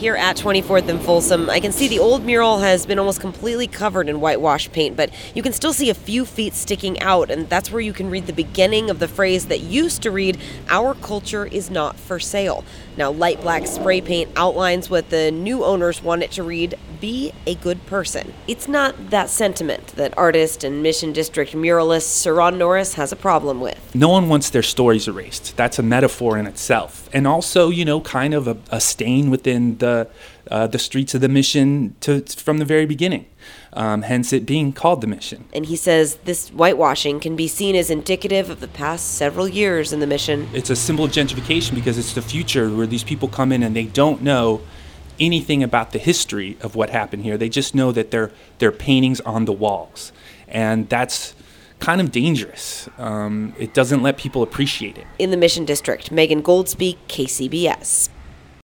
Here at 24th and Folsom, I can see the old mural has been almost completely covered in whitewash paint, but you can still see a few feet sticking out, and that's where you can read the beginning of the phrase that used to read, "Our culture is not for sale." Now, light black spray paint outlines what the new owners want it to read, "Be a good person." It's not that sentiment that artist and Mission District muralist Saron Norris has a problem with. No one wants their stories erased. That's a metaphor in itself. And also, kind of a stain within the streets of the Mission from the very beginning. Hence it being called the Mission. And he says this whitewashing can be seen as indicative of the past several years in the Mission. It's a symbol of gentrification because it's the future where these people come in and they don't know anything about the history of what happened here. They just know that they're paintings on the walls. And that's kind of dangerous. It doesn't let people appreciate it. In the Mission District, Megan Goldsby, KCBS.